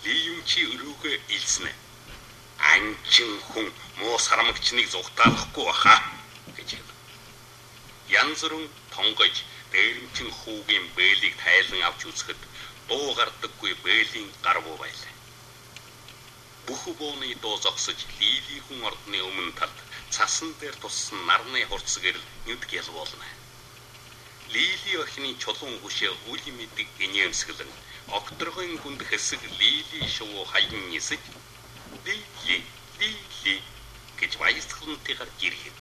Ливчи өрөөгөө илснэ. Анчин хүн муу сарамгчныг зугатаалахгүй баха гэж хэлв. Янз бүрэн тонгож дээрэмчин хүүгийн бээлийг тайлан авч үзэхэд дуу гардаггүй бээлийн гар буу байлаа. Бүх бууны дуу зогсож Лили хүн ордны өмнө талд цасан дээр туссан нарны хурц гэрэл нүд гялвуулна. Лили охины чулуун хүшээ үл мэдэг инээмсгэлэн окторгын хүнд хэсэг Лили шувуу хаян нисэж Лили гэж баясгалантайгаар гэрхив.